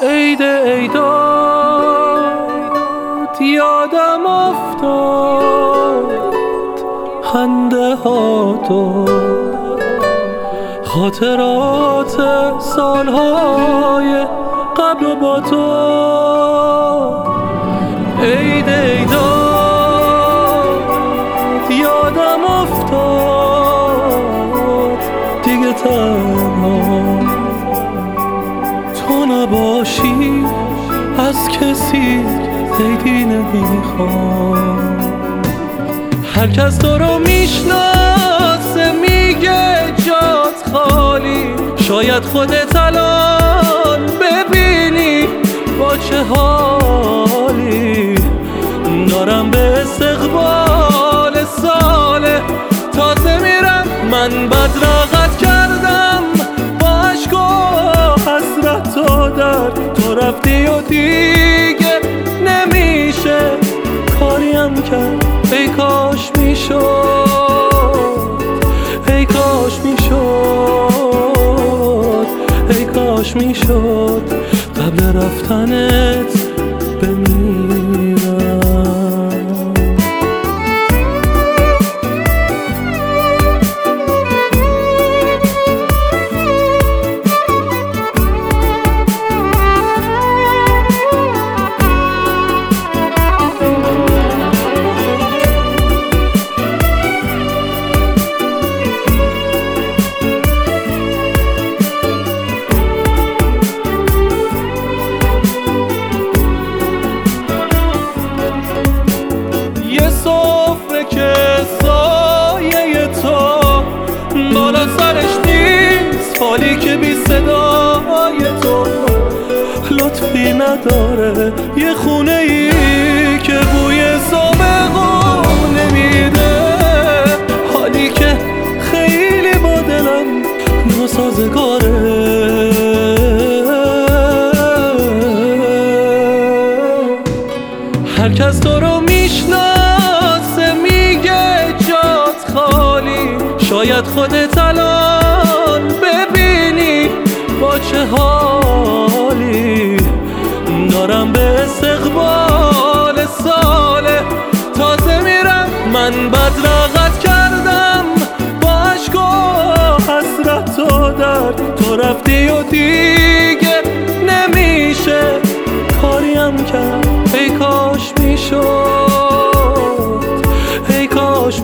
عید عیدات یادم افتاد، خنده ها تو خاطرات سالهای قبل و با تو. عید عیدات یادم افتاد، دیگه تنها تو نباشی از کسی عیدی نمیخوام. هر کس تو رو میشناسه میگه جات خالی، شاید خودت الان ببینی با چه حالی. دارم به استقبال سال تازه میرم، من بدرقت کردم با عشق و حسرت و درد. تو رفتی و دیگه نمیشه کاریم کرد. ای کاش میشد، ای کاش میشد، ای کاش میشد قبل رفتنت بمیرم. سفره که سایه تو بالا سرش نیست، فالی که بی صدای تو لطفی نداره. یه خونه ای که بوی سابقون نمیده، حالی که خیلی با دلم ناسازگاره. هر کس تو رو میشناسه میگه جات خالی، شاید خودت الان ببینی با چه حالی. دارم به استقبال سال تازه میرم، من بدرقت کردم با عشق و حسرت و درد. تو رفتی و دیگه نمیشه کاریم کرد. ای کاش میشد، ای کاش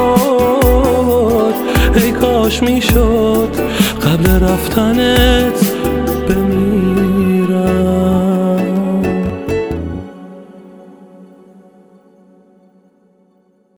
میشد، ای کاش میشد قبل رفتنت